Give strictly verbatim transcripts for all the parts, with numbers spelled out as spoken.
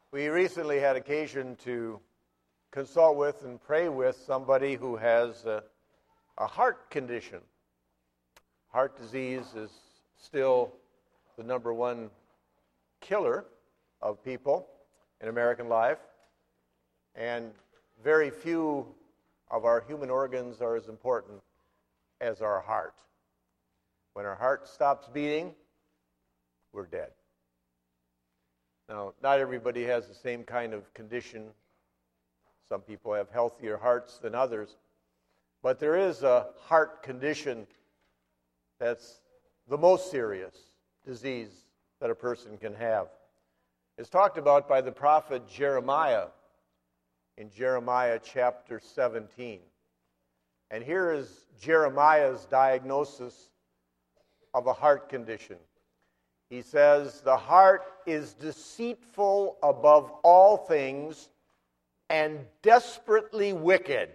We recently had occasion to consult with and pray with somebody who has a, a heart condition. Heart disease is still the number one killer of people in American life, and very few of our human organs are as important as our heart. When our heart stops beating, we're dead. Now, not everybody has the same kind of condition. Some people have healthier hearts than others. But there is a heart condition that's the most serious disease that a person can have. It's talked about by the prophet Jeremiah in Jeremiah chapter seventeen. And here is Jeremiah's diagnosis of a heart condition. He says, "The heart is deceitful above all things and desperately wicked.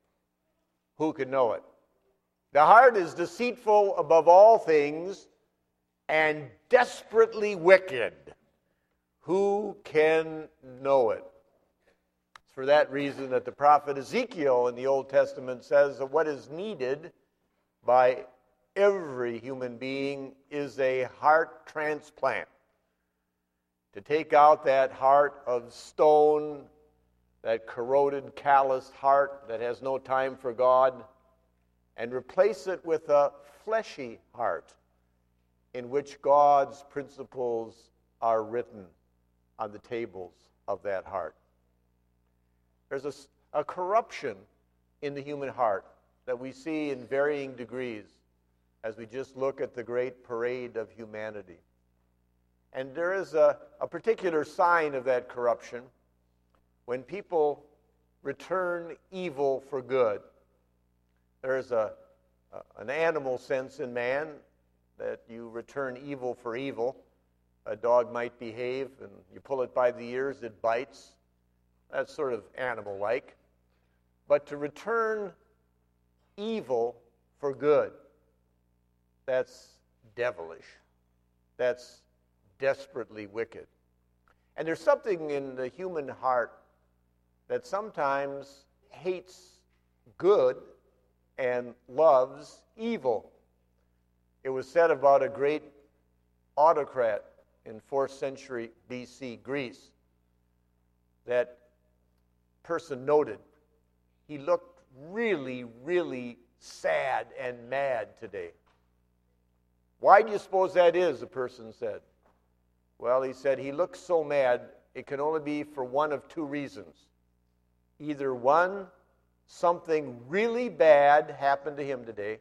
Who can know it?" The heart is deceitful above all things and desperately wicked. Who can know it? It's for that reason that the prophet Ezekiel in the Old Testament says that what is needed by every human being is a heart transplant. To take out that heart of stone, that corroded, calloused heart that has no time for God, and replace it with a fleshy heart in which God's principles are written on the tables of that heart. There's a, a corruption in the human heart that we see in varying degrees as we just look at the great parade of humanity. And there is a, a particular sign of that corruption when people return evil for good. There is a, a, an animal sense in man that you return evil for evil. A dog might behave, and you pull it by the ears, it bites. That's sort of animal-like. But to return evil for good, that's devilish. That's desperately wicked. And there's something in the human heart that sometimes hates good and loves evil. It was said about a great autocrat in fourth century B C Greece. That person noted, he looked really, really sad and mad today. Why do you suppose that is, the person said. Well, he said, he looks so mad, it can only be for one of two reasons. Either one, something really bad happened to him today,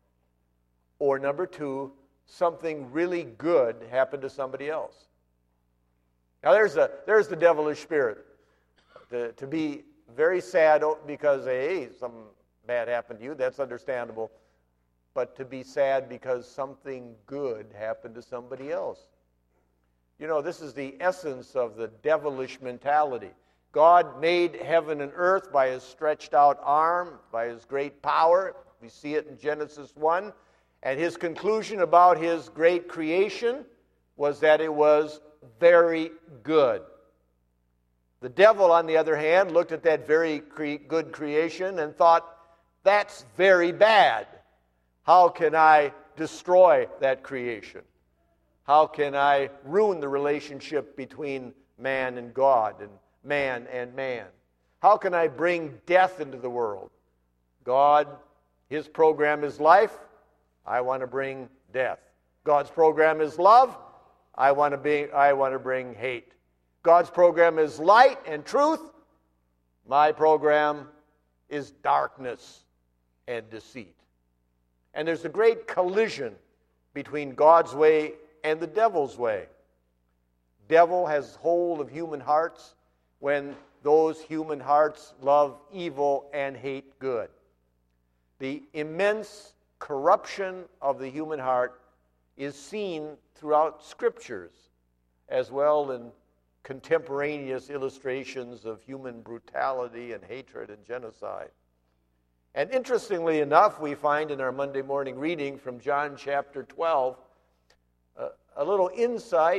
or number two, something really good happened to somebody else. Now there's a there's the devilish spirit. To, to be very sad because, hey, something bad happened to you, that's understandable. But to be sad because something good happened to somebody else. You know, this is the essence of the devilish mentality. God made heaven and earth by his stretched out arm, by his great power. We see it in Genesis one. And his conclusion about his great creation was that it was very good. The devil, on the other hand, looked at that very cre- good creation and thought, that's very bad. How can I destroy that creation? How can I ruin the relationship between man and God and man and man? How can I bring death into the world? God, his program is life. I want to bring death. God's program is love. I want to be, I want to bring hate. God's program is light and truth. My program is darkness and deceit. And there's a great collision between God's way and the devil's way. Devil has hold of human hearts when those human hearts love evil and hate good. The immense corruption of the human heart is seen throughout scriptures, as well in contemporaneous illustrations of human brutality and hatred and genocide. And interestingly enough, we find in our Monday morning reading from John chapter twelve uh, a little insight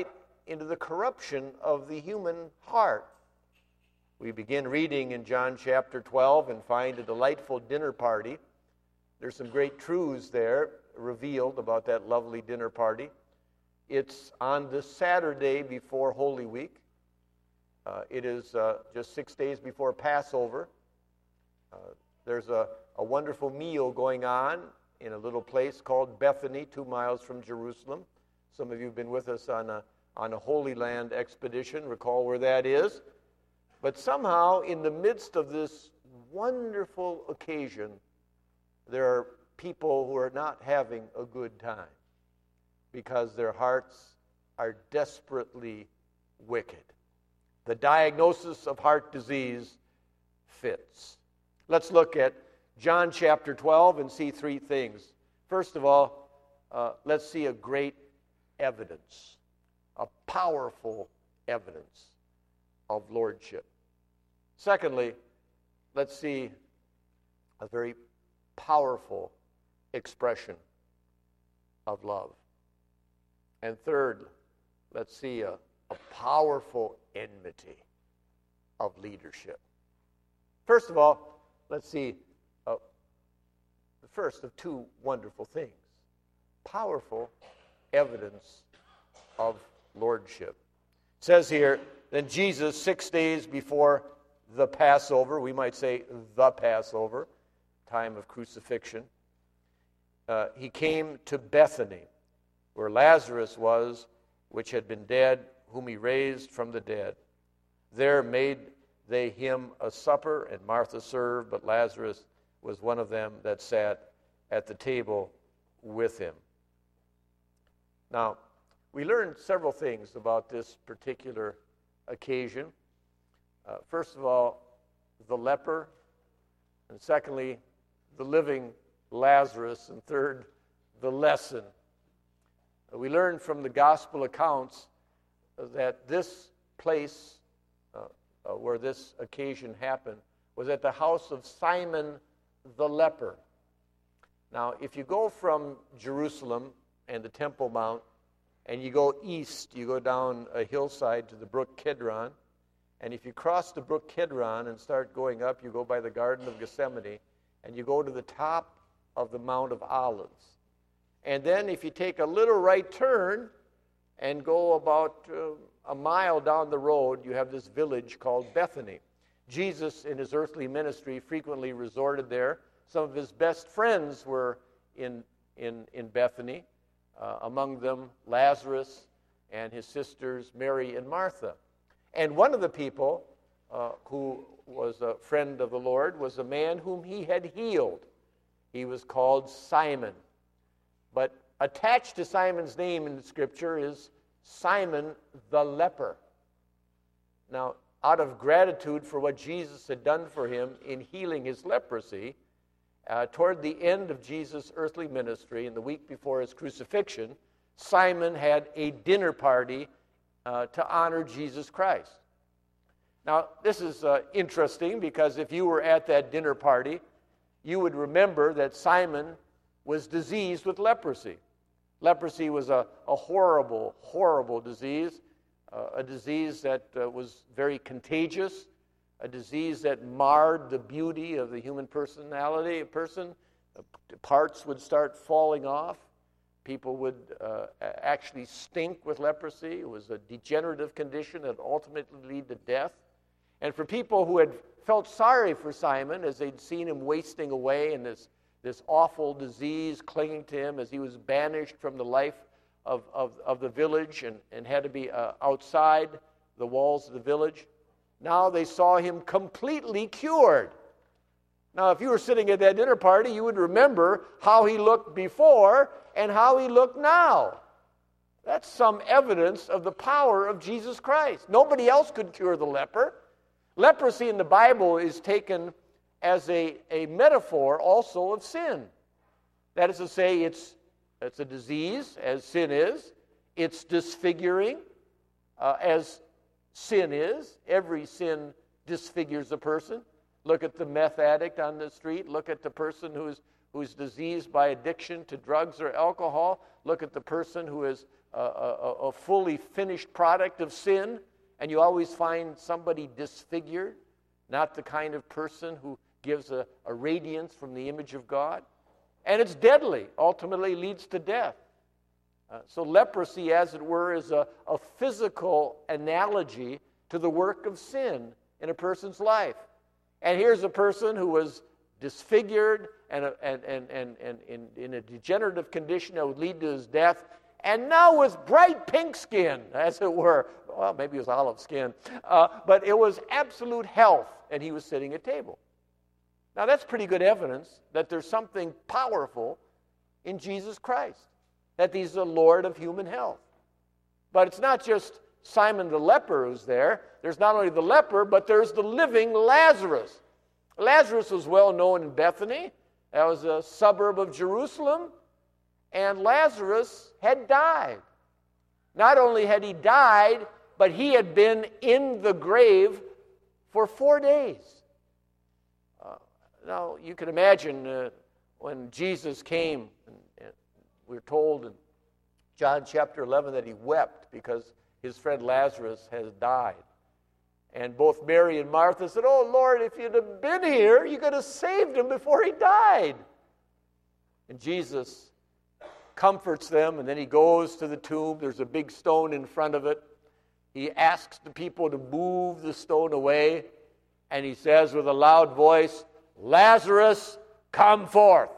into the corruption of the human heart. We begin reading in John chapter twelve and find a delightful dinner party. There's some great truths there revealed about that lovely dinner party. It's on the Saturday before Holy Week. Uh, it is uh, just six days before Passover. Uh, there's a, a wonderful meal going on in a little place called Bethany, two miles from Jerusalem. Some of you have been with us on a, on a Holy Land expedition. Recall where that is. But somehow, in the midst of this wonderful occasion, there are people who are not having a good time because their hearts are desperately wicked. The diagnosis of heart disease fits. Let's look at John chapter twelve and see three things. First of all, uh, let's see a great evidence, a powerful evidence of lordship. Secondly, let's see a very powerful expression of love. And third, let's see a, a powerful enmity of leadership. First of all, let's see uh, the first of two wonderful things. Powerful evidence of lordship. It says here, then Jesus, six days before the Passover, we might say the Passover, time of crucifixion, uh, he came to Bethany, where Lazarus was, which had been dead, whom he raised from the dead. There made they him a supper, and Martha served, but Lazarus was one of them that sat at the table with him. Now, we learned several things about this particular occasion. Uh, first of all, the leper, and secondly, the living Lazarus, and third, the lesson. Uh, we learned from the gospel accounts that this place uh, uh, where this occasion happened was at the house of Simon the leper. Now, if you go from Jerusalem and the Temple Mount, and you go east, you go down a hillside to the brook Kidron, and if you cross the brook Kidron and start going up, you go by the Garden of Gethsemane, and you go to the top of the Mount of Olives. And then if you take a little right turn and go about uh, a mile down the road, you have this village called Bethany. Jesus, in his earthly ministry, frequently resorted there. Some of his best friends were in, in, in Bethany, uh, among them Lazarus and his sisters Mary and Martha. And one of the people uh, who was a friend of the Lord was a man whom he had healed. He was called Simon. But attached to Simon's name in the Scripture is Simon the leper. Now, out of gratitude for what Jesus had done for him in healing his leprosy, uh, toward the end of Jesus' earthly ministry, in the week before his crucifixion, Simon had a dinner party Uh, to honor Jesus Christ. Now, this is uh, interesting because if you were at that dinner party, you would remember that Simon was diseased with leprosy. Leprosy was a, a horrible, horrible disease, uh, a disease that uh, was very contagious, a disease that marred the beauty of the human personality. A person, uh, parts would start falling off. People would uh, actually stink with leprosy. It was a degenerative condition that ultimately led to death. And for people who had felt sorry for Simon as they'd seen him wasting away in this, this awful disease clinging to him as he was banished from the life of, of, of the village and, and had to be uh, outside the walls of the village, now they saw him completely cured. Now, if you were sitting at that dinner party, you would remember how he looked before and how he looked now. That's some evidence of the power of Jesus Christ. Nobody else could cure the leper. Leprosy in the Bible is taken as a, a metaphor also of sin. That is to say, it's, it's a disease, as sin is. It's disfiguring, uh, as sin is. Every sin disfigures a person. Look at the meth addict on the street. Look at the person who's who's diseased by addiction to drugs or alcohol. Look at the person who is a, a, a fully finished product of sin, and you always find somebody disfigured, not the kind of person who gives a, a radiance from the image of God. And it's deadly, ultimately leads to death. Uh, so leprosy, as it were, is a, a physical analogy to the work of sin in a person's life. And here's a person who was disfigured and, and, and, and, and in, in a degenerative condition that would lead to his death, and now with bright pink skin, as it were. Well, maybe it was olive skin. Uh, but it was absolute health, and he was sitting at table. Now, that's pretty good evidence that there's something powerful in Jesus Christ, that he's the Lord of human health. But it's not just Simon the leper who's there. There's not only the leper, but there's the living Lazarus. Lazarus was well known in Bethany. That was a suburb of Jerusalem. And Lazarus had died. Not only had he died, but he had been in the grave for four days. Uh, now, you can imagine uh, when Jesus came, and, and we're told in John chapter eleven that he wept because his friend Lazarus has died. And both Mary and Martha said, "Oh, Lord, if you'd have been here, you could have saved him before he died." And Jesus comforts them, and then he goes to the tomb. There's a big stone in front of it. He asks the people to move the stone away, and he says with a loud voice, "Lazarus, come forth."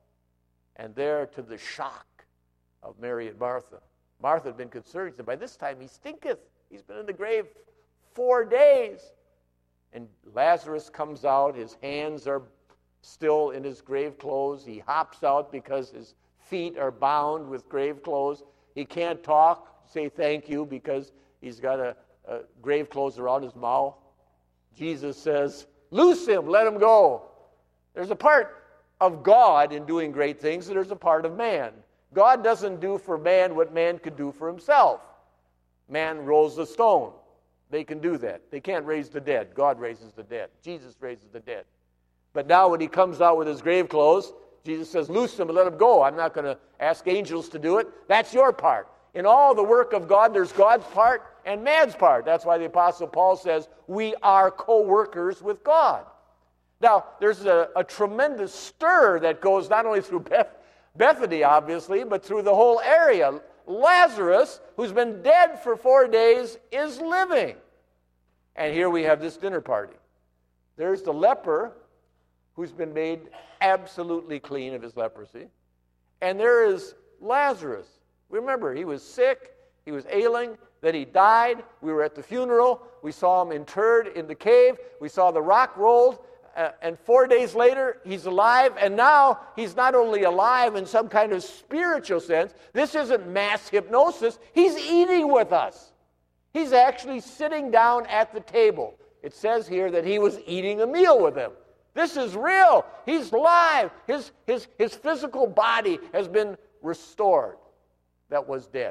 And there, to the shock of Mary and Martha, Martha had been concerned. She said, "By this time he stinketh. He's been in the grave four days." And Lazarus comes out. His hands are still in his grave clothes. He hops out because his feet are bound with grave clothes. He can't talk, say thank you, because he's got a, a grave clothes around his mouth. Jesus says, "Loose him, let him go." There's a part of God in doing great things, and there's a part of man. God doesn't do for man what man could do for himself. Man rolls the stone. They can do that. They can't raise the dead. God raises the dead. Jesus raises the dead. But now when he comes out with his grave clothes, Jesus says, "Loose him and let him go." I'm not going to ask angels to do it. That's your part. In all the work of God, there's God's part and man's part. That's why the Apostle Paul says, we are co-workers with God. Now, there's a, a tremendous stir that goes not only through Beth, Bethany, obviously, but through the whole area. Lazarus, who's been dead for four days, is living. And here we have this dinner party. There's the leper who's been made absolutely clean of his leprosy. And there is Lazarus. Remember, he was sick, he was ailing, then he died. We were at the funeral. We saw him interred in the cave. We saw the rock rolled. Uh, and four days later, he's alive. And now he's not only alive in some kind of spiritual sense. This isn't mass hypnosis. He's eating with us. He's actually sitting down at the table. It says here that he was eating a meal with them. This is real. He's alive. His, his, his physical body has been restored that was dead.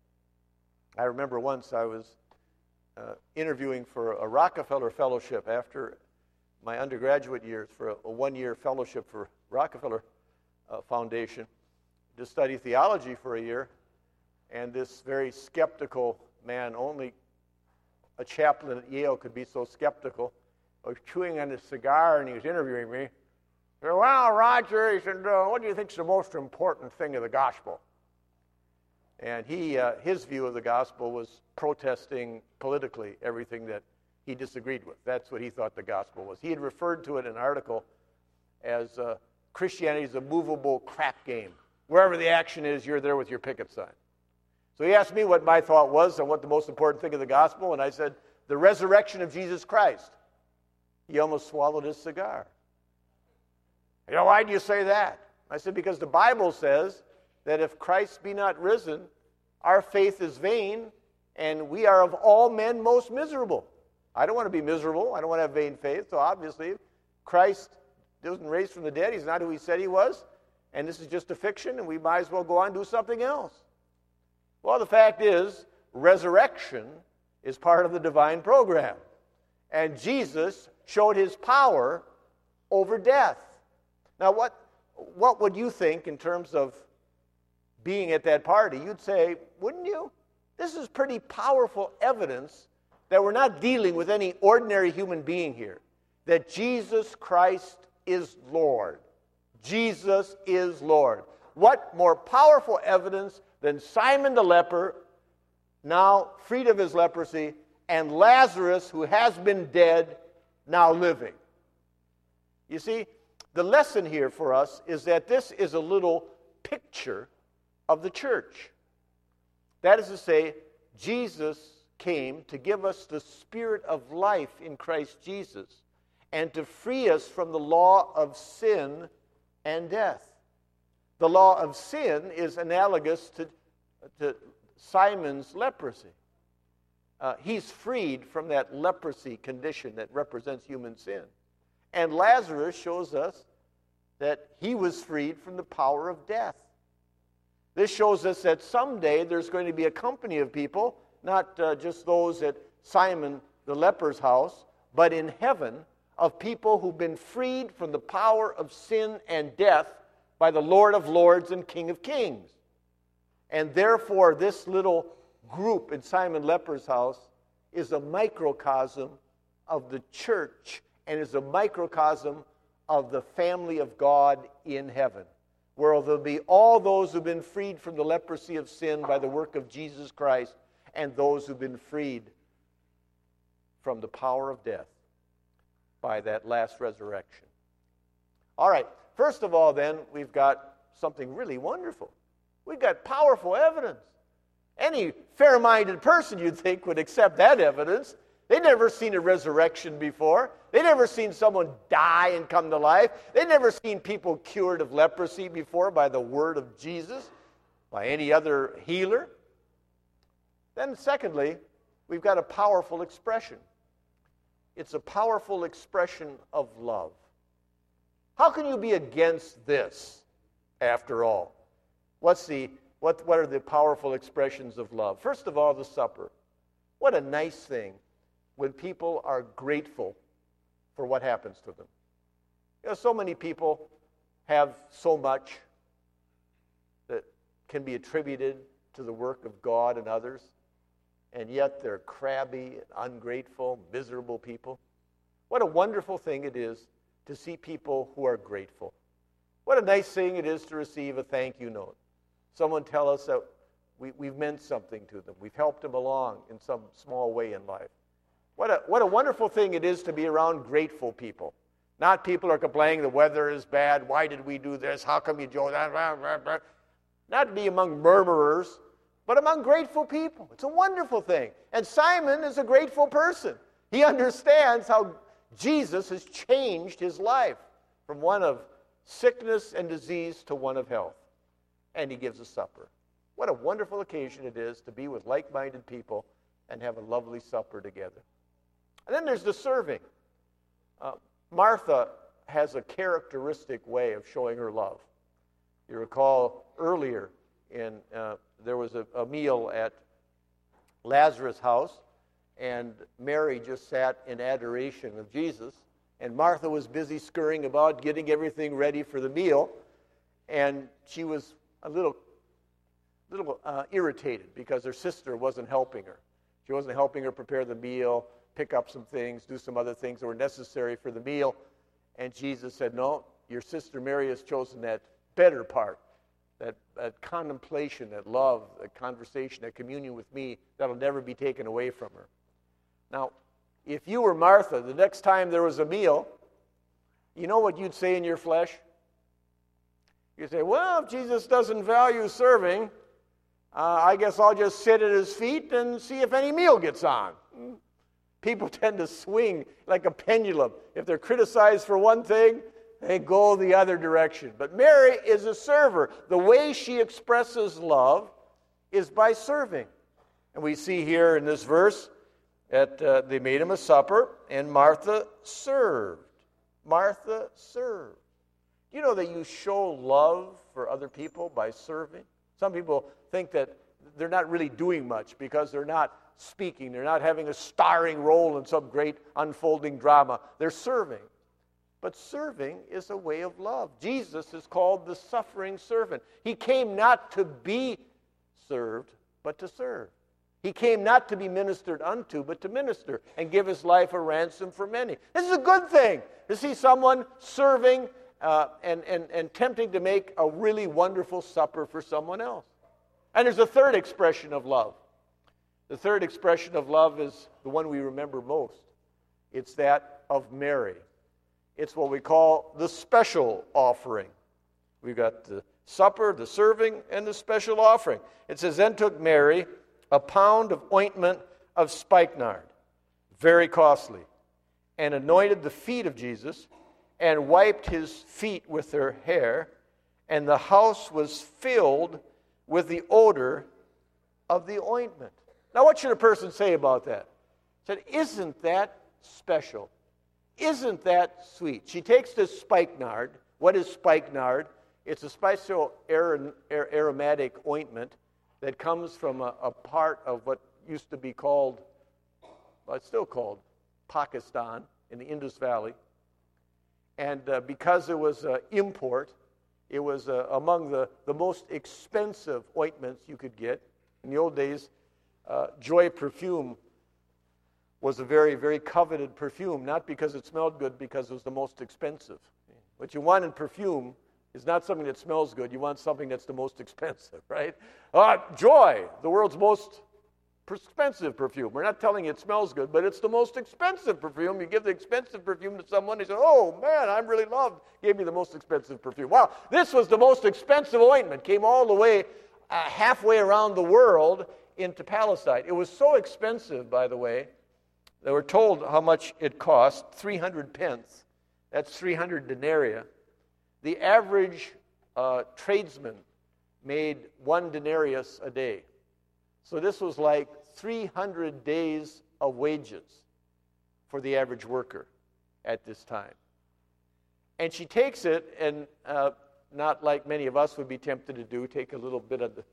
I remember once I was uh, interviewing for a Rockefeller Fellowship after my undergraduate years, for a, a one-year fellowship for Rockefeller uh, Foundation, to study theology for a year. And this very skeptical man, only a chaplain at Yale could be so skeptical, was chewing on his cigar, and he was interviewing me. He said, "Well, Roger," he said, uh, "what do you think is the most important thing of the gospel?" And he, uh, his view of the gospel was protesting politically everything that he disagreed with. That's what he thought the gospel was. He had referred to it in an article as uh, Christianity is a movable crap game. Wherever the action is, you're there with your picket sign. So he asked me what my thought was on what the most important thing of the gospel, and I said, the resurrection of Jesus Christ. He almost swallowed his cigar. You know, why do you say that? I said, because the Bible says that if Christ be not risen, our faith is vain, and we are of all men most miserable. I don't want to be miserable. I don't want to have vain faith. So obviously, Christ wasn't raised from the dead. He's not who he said he was. And this is just a fiction, and we might as well go on and do something else. Well, the fact is, resurrection is part of the divine program. And Jesus showed his power over death. Now, what, what would you think in terms of being at that party, you'd say, wouldn't you? This is pretty powerful evidence that we're not dealing with any ordinary human being here, that Jesus Christ is Lord. Jesus is Lord. What more powerful evidence than Simon the leper, now freed of his leprosy, and Lazarus, who has been dead, now living? You see, the lesson here for us is that this is a little picture of the church. That is to say, Jesus came to give us the spirit of life in Christ Jesus and to free us from the law of sin and death. The law of sin is analogous to, to Simon's leprosy. Uh, he's freed from that leprosy condition that represents human sin. And Lazarus shows us that he was freed from the power of death. This shows us that someday there's going to be a company of people, not uh, just those at Simon the leper's house, but in heaven, of people who've been freed from the power of sin and death by the Lord of Lords and King of Kings. And therefore, this little group in Simon leper's house is a microcosm of the church and is a microcosm of the family of God in heaven, where there'll be all those who've been freed from the leprosy of sin by the work of Jesus Christ and those who've been freed from the power of death by that last resurrection. All right, first of all then, we've got something really wonderful. We've got powerful evidence. Any fair-minded person, you'd think, would accept that evidence. They'd never seen a resurrection before. They'd never seen someone die and come to life. They'd never seen people cured of leprosy before by the word of Jesus, by any other healer. Then secondly, we've got a powerful expression. It's a powerful expression of love. How can you be against this, after all? What's the, what, what are the powerful expressions of love? First of all, the supper. What a nice thing when people are grateful for what happens to them. You know, so many people have so much that can be attributed to the work of God and others, and yet they're crabby, ungrateful, miserable people. What a wonderful thing it is to see people who are grateful. What a nice thing it is to receive a thank you note. Someone tell us that we, we've meant something to them. We've helped them along in some small way in life. What a, what a wonderful thing it is to be around grateful people. Not people who are complaining the weather is bad. Why did we do this? How come you do that? Not to be among murmurers, but among grateful people. It's a wonderful thing. And Simon is a grateful person. He understands how Jesus has changed his life from one of sickness and disease to one of health. And he gives a supper. What a wonderful occasion it is to be with like-minded people and have a lovely supper together. And then there's the serving. Uh, Martha has a characteristic way of showing her love. You recall earlier, in uh, there was a, a meal at Lazarus' house, and Mary just sat in adoration of Jesus, and Martha was busy scurrying about, getting everything ready for the meal, and she was a little, little uh, irritated because her sister wasn't helping her. She wasn't helping her prepare the meal, pick up some things, do some other things that were necessary for the meal. And Jesus said, no, your sister Mary has chosen that better part, that, that contemplation, that love, that conversation, that communion with me that'll never be taken away from her. Now, if you were Martha, the next time there was a meal, you know what you'd say in your flesh? You'd say, well, if Jesus doesn't value serving, uh, I guess I'll just sit at his feet and see if any meal gets on. People tend to swing like a pendulum. If they're criticized for one thing, they go the other direction. But Mary is a server. The way she expresses love is by serving. And we see here in this verse that uh, they made him a supper, and Martha served. Martha served. Do you know that you show love for other people by serving? Some people think that they're not really doing much because they're not speaking. They're not having a starring role in some great unfolding drama. They're serving. but serving is a way of love. Jesus is called the suffering servant. He came not to be served, but to serve. He came not to be ministered unto, but to minister and give his life a ransom for many. This is a good thing to see someone serving uh, and, and, and tempting to make a really wonderful supper for someone else. And there's a third expression of love. The third expression of love is the one we remember most. It's that of Mary. It's what we call the special offering. We've got the supper, the serving, and the special offering. It says, then took Mary a pound of ointment of spikenard, very costly, and anointed the feet of Jesus, and wiped his feet with her hair, and the house was filled with the odor of the ointment. Now, what should a person say about that? He said, isn't that special? Isn't that sweet? She takes this spikenard. What is spikenard? It's a special aromatic ointment that comes from a, a part of what used to be called, well, it's still called Pakistan in the Indus Valley. And uh, because it was an import, it was uh, among the, the most expensive ointments you could get. In the old days, uh, Joy perfume was a very, very coveted perfume, not because it smelled good, because it was the most expensive. What you want in perfume is not something that smells good. You want something that's the most expensive, right? Uh, Joy, the world's most expensive perfume. We're not telling you it smells good, but it's the most expensive perfume. You give the expensive perfume to someone, they say, oh, man, I'm really loved. Gave me the most expensive perfume. Wow, this was the most expensive ointment. Came all the way uh, halfway around the world into Palestine. It was so expensive, by the way, they were told how much it cost, three hundred pence. That's three hundred denarii. The average uh, tradesman made one denarius a day. So this was like three hundred days of wages for the average worker at this time. And she takes it, and uh, not like many of us would be tempted to do, take a little bit of the,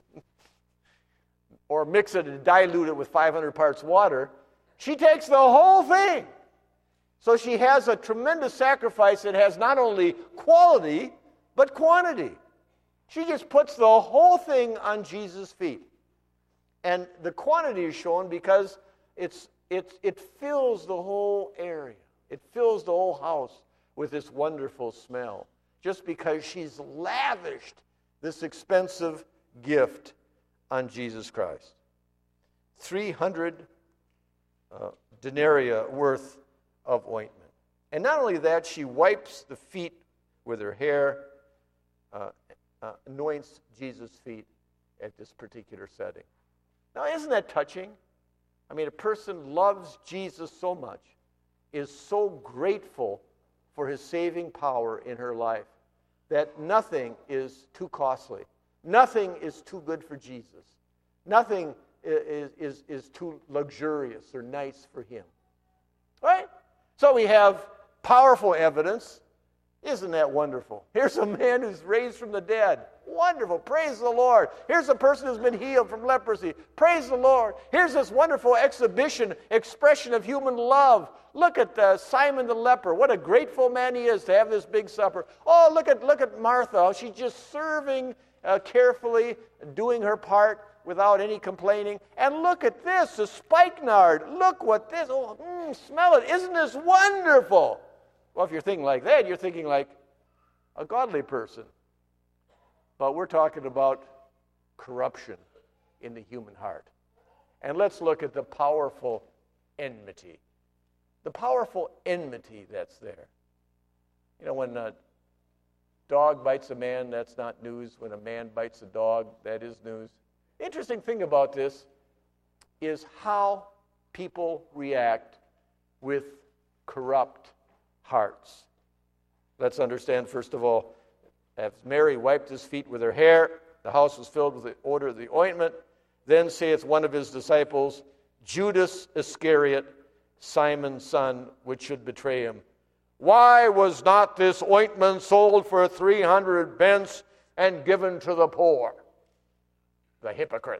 or mix it and dilute it with five hundred parts water. She takes the whole thing. So she has a tremendous sacrifice that has not only quality, but quantity. She just puts the whole thing on Jesus' feet. And the quantity is shown because it's, it's, it fills the whole area. It fills the whole house with this wonderful smell, just because she's lavished this expensive gift on Jesus Christ. three hundred uh, denarii worth of ointment. And not only that, she wipes the feet with her hair, uh, uh, anoints Jesus' feet at this particular setting. Now, isn't that touching? I mean, a person loves Jesus so much, is so grateful for his saving power in her life, that nothing is too costly. Nothing is too good for Jesus. Nothing is, is, is too luxurious or nice for him. Right? So we have powerful evidence. Isn't that wonderful? Here's a man who's raised from the dead. Wonderful. Praise the Lord. Here's a person who's been healed from leprosy. Praise the Lord. Here's this wonderful exhibition, expression of human love. Look at uh, Simon the leper. What a grateful man he is to have this big supper. Oh, look at look at Martha. She's just serving uh, carefully, doing her part without any complaining. And look at this, the spikenard. Look what this, oh, mm, smell it. Isn't this wonderful? Well, if you're thinking like that, you're thinking like a godly person. But we're talking about corruption in the human heart. And let's look at the powerful enmity. The powerful enmity that's there. You know, when a dog bites a man, that's not news. When a man bites a dog, that is news. Interesting thing about this is how people react with corrupt hearts. Let's understand, first of all, as Mary wiped his feet with her hair, the house was filled with the odor of the ointment. Then saith one of his disciples, Judas Iscariot, Simon's son, which should betray him. Why was not this ointment sold for three hundred pence and given to the poor? The hypocrite.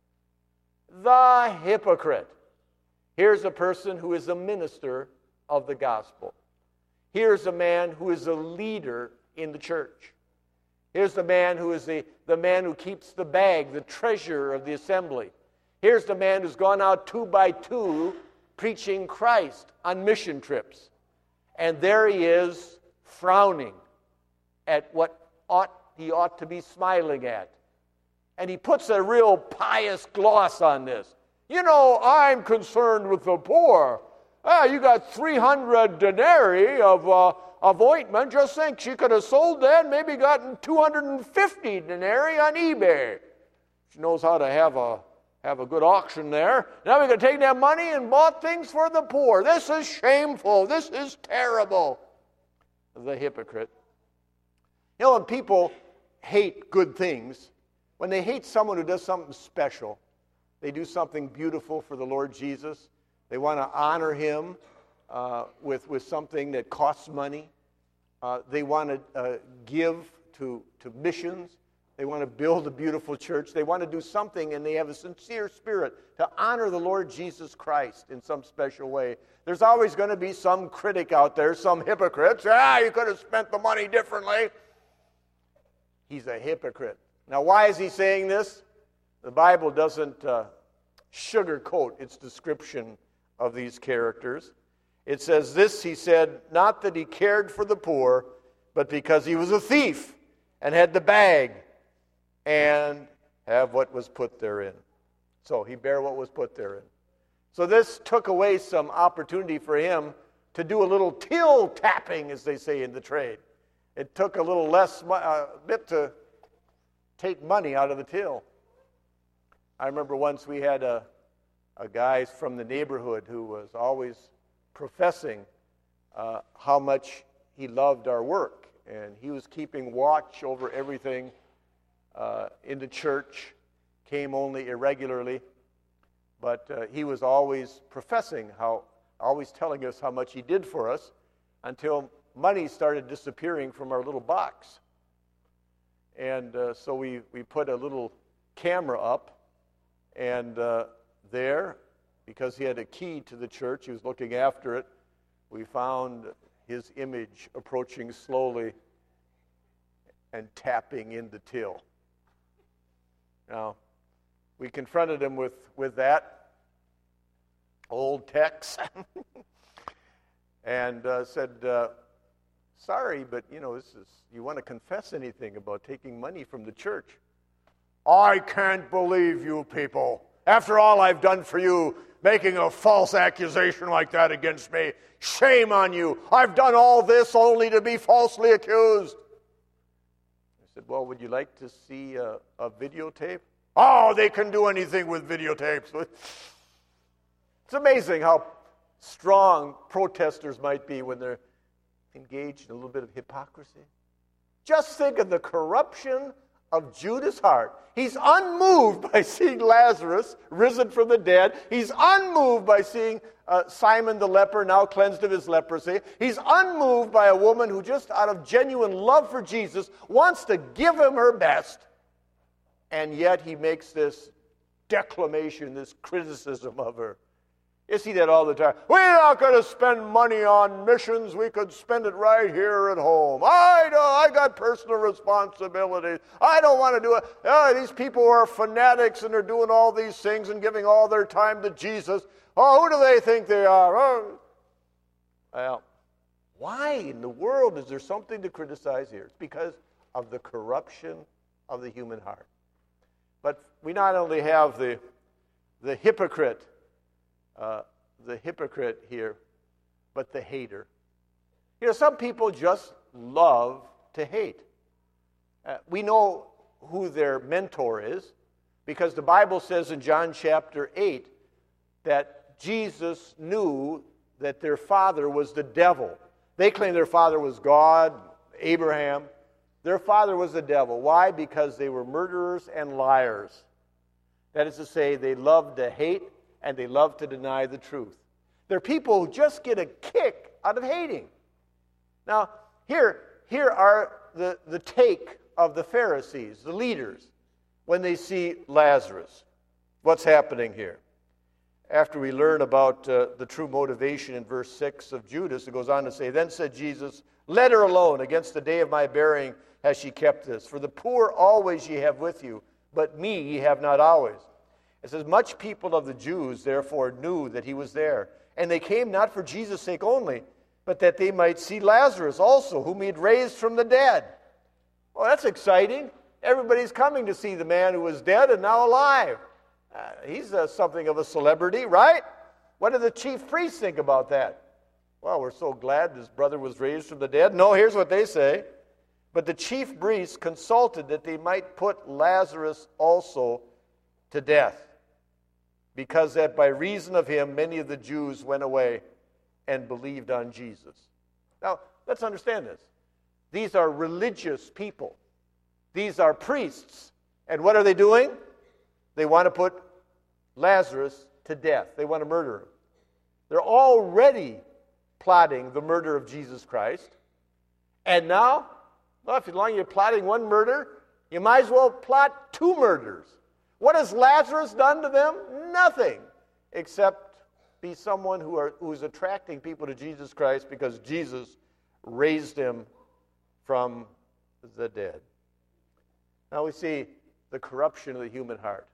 The hypocrite. Here's a person who is a minister of the gospel. Here's a man who is a leader in the church. Here's the man who is the, the man who keeps the bag, the treasurer of the assembly. Here's the man who's gone out two by two preaching Christ on mission trips. And there he is frowning at what ought he ought to be smiling at. And he puts a real pious gloss on this. You know, I'm concerned with the poor. Ah, you got three hundred denarii of, uh, of ointment. Just think, she could have sold that and maybe gotten two hundred fifty denarii on eBay. She knows how to have a, have a good auction there. Now we can take that money and bought things for the poor. This is shameful. This is terrible. The hypocrite. You know, when people hate good things, when they hate someone who does something special, they do something beautiful for the Lord Jesus, they want to honor him uh, with, with something that costs money. Uh, they want to uh, give to, to missions. They want to build a beautiful church. They want to do something, and they have a sincere spirit to honor the Lord Jesus Christ in some special way. There's always going to be some critic out there, some hypocrites. Ah, you could have spent the money differently. He's a hypocrite. Now, why is he saying this? The Bible doesn't uh, sugarcoat its description of these characters. It says this, he said, not that he cared for the poor, but because he was a thief and had the bag and have what was put therein. So he bare what was put therein. So this took away some opportunity for him to do a little till tapping, as they say in the trade. It took a little less uh, bit to take money out of the till. I remember once we had a, a guy from the neighborhood who was always professing uh, how much he loved our work. And he was keeping watch over everything uh, in the church, came only irregularly. But uh, he was always professing how, always telling us how much he did for us until money started disappearing from our little box. And uh, so we, we put a little camera up, and uh, there, because he had a key to the church, he was looking after it, we found his image approaching slowly and tapping in the till. Now, we confronted him with, with that old text and uh, said, uh, sorry, but, you know, this is, you want to confess anything about taking money from the church? I can't believe you people. After all I've done for you, making a false accusation like that against me. Shame on you. I've done all this only to be falsely accused. I said, well, would you like to see a, a videotape? Oh, they can do anything with videotapes. It's amazing how strong protesters might be when they're engaged in a little bit of hypocrisy. Just think of the corruption of Judas' heart. He's unmoved by seeing Lazarus risen from the dead. He's unmoved by seeing uh, Simon the leper now cleansed of his leprosy. He's unmoved by a woman who just out of genuine love for Jesus wants to give him her best. And yet he makes this declamation, this criticism of her. You see that all the time. We're not going to spend money on missions. We could spend it right here at home. I know, I got personal responsibilities. I don't want to do it. Oh, these people are fanatics and they're doing all these things and giving all their time to Jesus. Oh, who do they think they are? Oh. Well, why in the world is there something to criticize here? It's because of the corruption of the human heart. But we not only have the, the hypocrite, Uh, the hypocrite here, but the hater. You know, some people just love to hate. Uh, we know who their mentor is because the Bible says in John chapter eight that Jesus knew that their father was the devil. They claim their father was God, Abraham. Their father was the devil. Why? Because they were murderers and liars. That is to say, they loved to hate and they love to deny the truth. They're people who just get a kick out of hating. Now, here, here are the, the take of the Pharisees, the leaders, when they see Lazarus. What's happening here? after we learn about uh, the true motivation in verse six of Judas, it goes on to say, "Then said Jesus, let her alone. Against the day of my burying has she kept this. For the poor always ye have with you, but me ye have not always." It says, "Much people of the Jews therefore knew that he was there. And they came not for Jesus' sake only, but that they might see Lazarus also, whom he had raised from the dead." Well, that's exciting. Everybody's coming to see the man who was dead and now alive. Uh, he's uh, something of a celebrity, right? What do the chief priests think about that? Well, we're so glad his brother was raised from the dead. No, here's what they say. "But the chief priests consulted that they might put Lazarus also to death, because that by reason of him many of the Jews went away and believed on Jesus." Now, let's understand this. These are religious people. These are priests. And what are they doing? They want to put Lazarus to death. They want to murder him. They're already plotting the murder of Jesus Christ. And now, well, if as long as you're plotting one murder, you might as well plot two murders. What has Lazarus done to them? Nothing, except be someone who are who's attracting people to Jesus Christ because Jesus raised him from the dead. Now we see the corruption of the human heart.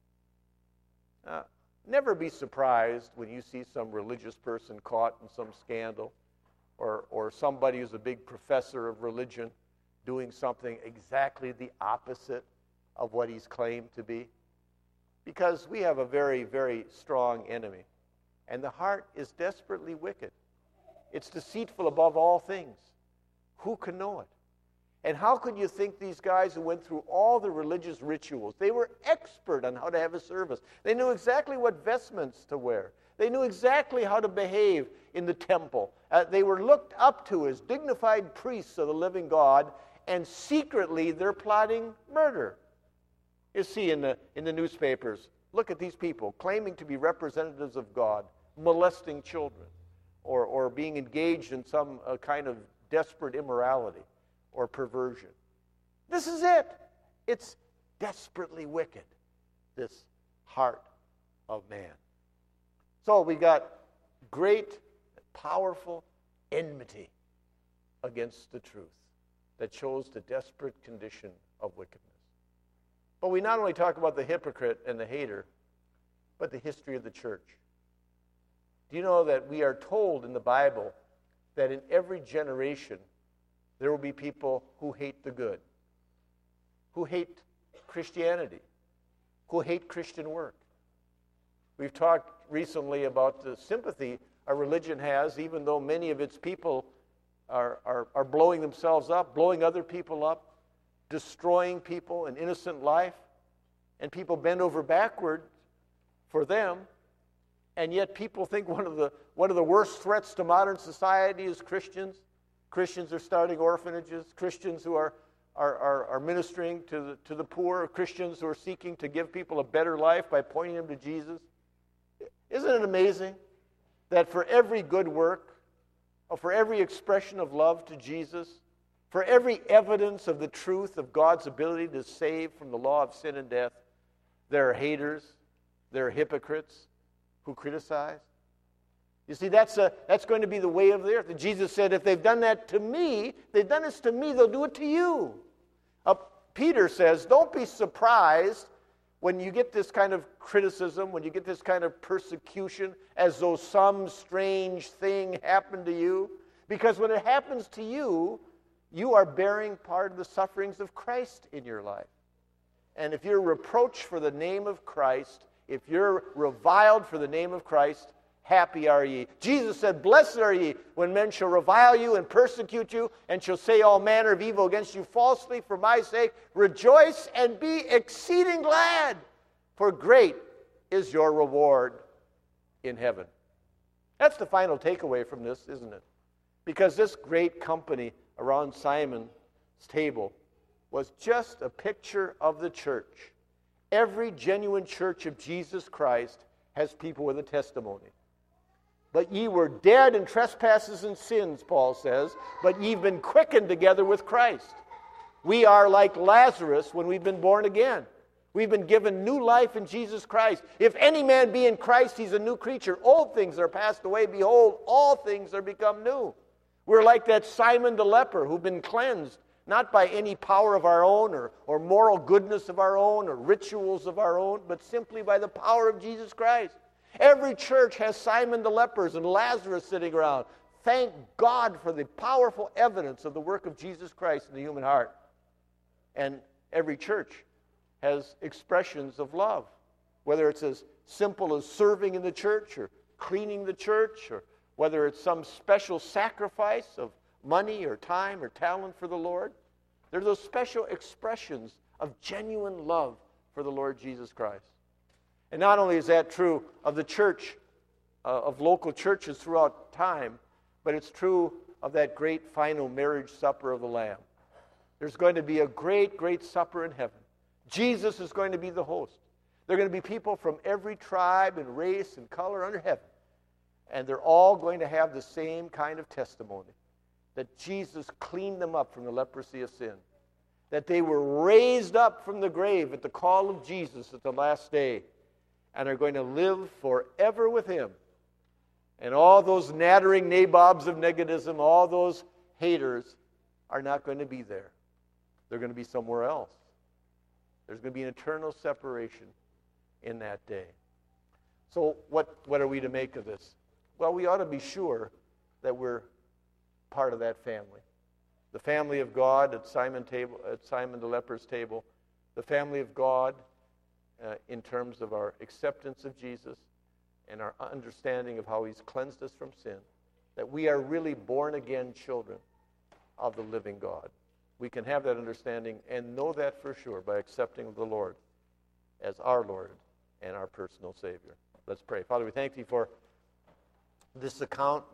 Uh, never be surprised when you see some religious person caught in some scandal, or, or somebody who's a big professor of religion doing something exactly the opposite of what he's claimed to be. Because we have a very, very strong enemy. And the heart is desperately wicked. It's deceitful above all things. Who can know it? And how could you think these guys who went through all the religious rituals, they were expert on how to have a service. They knew exactly what vestments to wear. They knew exactly how to behave in the temple. Uh, they were looked up to as dignified priests of the living God, and secretly they're plotting murder. You see in the, in the newspapers, look at these people claiming to be representatives of God, molesting children, or, or being engaged in some uh, kind of desperate immorality or perversion. This is it. It's desperately wicked, this heart of man. So we got great, powerful enmity against the truth that shows the desperate condition of wickedness. But we not only talk about the hypocrite and the hater, but the history of the church. Do you know that we are told in the Bible that in every generation there will be people who hate the good, who hate Christianity, who hate Christian work? We've talked recently about the sympathy a religion has, even though many of its people are, are, are blowing themselves up, blowing other people up, destroying people, an innocent life, and people bend over backward for them, and yet people think one of the one of the worst threats to modern society is Christians. Christians are starting orphanages, Christians who are are, are, are ministering to the, to the poor, Christians who are seeking to give people a better life by pointing them to Jesus. Isn't it amazing that for every good work, or for every expression of love to Jesus, for every evidence of the truth of God's ability to save from the law of sin and death, there are haters, there are hypocrites who criticize? You see, that's, a, that's going to be the way of the earth. And Jesus said, if they've done that to me, they've done this to me, they'll do it to you. Uh, Peter says, don't be surprised when you get this kind of criticism, when you get this kind of persecution, as though some strange thing happened to you. Because when it happens to you, you are bearing part of the sufferings of Christ in your life. And if you're reproached for the name of Christ, if you're reviled for the name of Christ, happy are ye. Jesus said, blessed are ye when men shall revile you and persecute you and shall say all manner of evil against you falsely for my sake. Rejoice and be exceeding glad, for great is your reward in heaven. That's the final takeaway from this, isn't it? Because this great company around Simon's table was just a picture of the church. Every genuine church of Jesus Christ has people with a testimony. But ye were dead in trespasses and sins, Paul says, but ye've been quickened together with Christ. We are like Lazarus when we've been born again. We've been given new life in Jesus Christ. If any man be in Christ, he's a new creature. Old things are passed away. Behold, all things are become new. We're like that Simon the leper who've been cleansed, not by any power of our own or, or moral goodness of our own or rituals of our own, but simply by the power of Jesus Christ. Every church has Simon the lepers and Lazarus sitting around. Thank God for the powerful evidence of the work of Jesus Christ in the human heart. And every church has expressions of love, whether it's as simple as serving in the church or cleaning the church, or whether it's some special sacrifice of money or time or talent for the Lord. There are those special expressions of genuine love for the Lord Jesus Christ. And not only is that true of the church, uh, of local churches throughout time, but it's true of that great final marriage supper of the Lamb. There's going to be a great, great supper in heaven. Jesus is going to be the host. There are going to be people from every tribe and race and color under heaven. And they're all going to have the same kind of testimony, that Jesus cleaned them up from the leprosy of sin, that they were raised up from the grave at the call of Jesus at the last day, and are going to live forever with him. And all those nattering nabobs of negativism, all those haters, are not going to be there. They're going to be somewhere else. There's going to be an eternal separation in that day. So what, what are we to make of this? Well, we ought to be sure that we're part of that family. The family of God at Simon, table, at Simon the leper's table. The family of God uh, in terms of our acceptance of Jesus and our understanding of how he's cleansed us from sin. That we are really born-again children of the living God. We can have that understanding and know that for sure by accepting the Lord as our Lord and our personal Savior. Let's pray. Father, we thank thee for this account.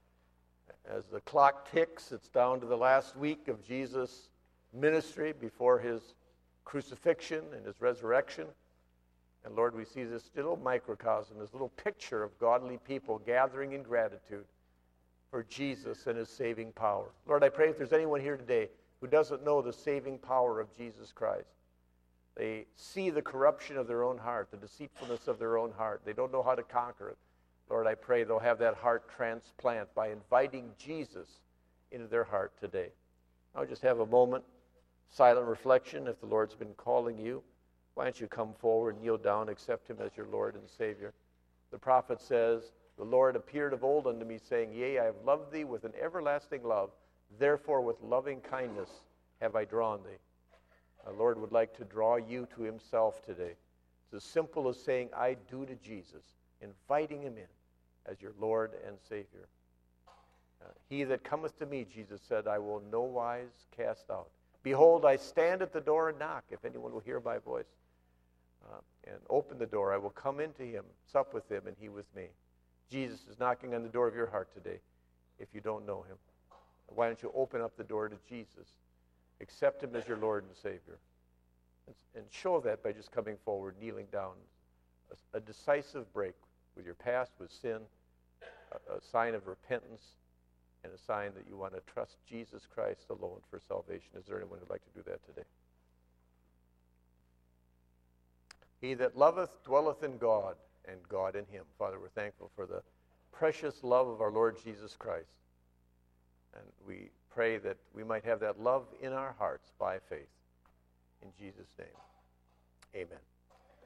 As the clock ticks, it's down to the last week of Jesus' ministry before his crucifixion and his resurrection. And Lord, we see this little microcosm, this little picture of godly people gathering in gratitude for Jesus and his saving power. Lord, I pray if there's anyone here today who doesn't know the saving power of Jesus Christ, they see the corruption of their own heart, the deceitfulness of their own heart. They don't know how to conquer it. Lord, I pray they'll have that heart transplant by inviting Jesus into their heart today. I'll just have a moment, silent reflection. If the Lord's been calling you, why don't you come forward, kneel down, accept him as your Lord and Savior. The prophet says, the Lord appeared of old unto me, saying, Yea, I have loved thee with an everlasting love. Therefore with loving kindness have I drawn thee. The Lord would like to draw you to himself today. It's as simple as saying, I do to Jesus, inviting him in as your Lord and Savior. Uh, he that cometh to me, Jesus said, I will no wise cast out. Behold, I stand at the door and knock. If anyone will hear my voice uh, and open the door, I will come into him, sup with him, and he with me. Jesus is knocking on the door of your heart today if you don't know him. Why don't you open up the door to Jesus? Accept him as your Lord and Savior. And show that by just coming forward, kneeling down. A, a decisive break with your past, with sin, a, a sign of repentance, and a sign that you want to trust Jesus Christ alone for salvation. Is there anyone who'd like to do that today? He that loveth dwelleth in God, and God in him. Father, we're thankful for the precious love of our Lord Jesus Christ. And we pray that we might have that love in our hearts by faith. In Jesus' name, amen.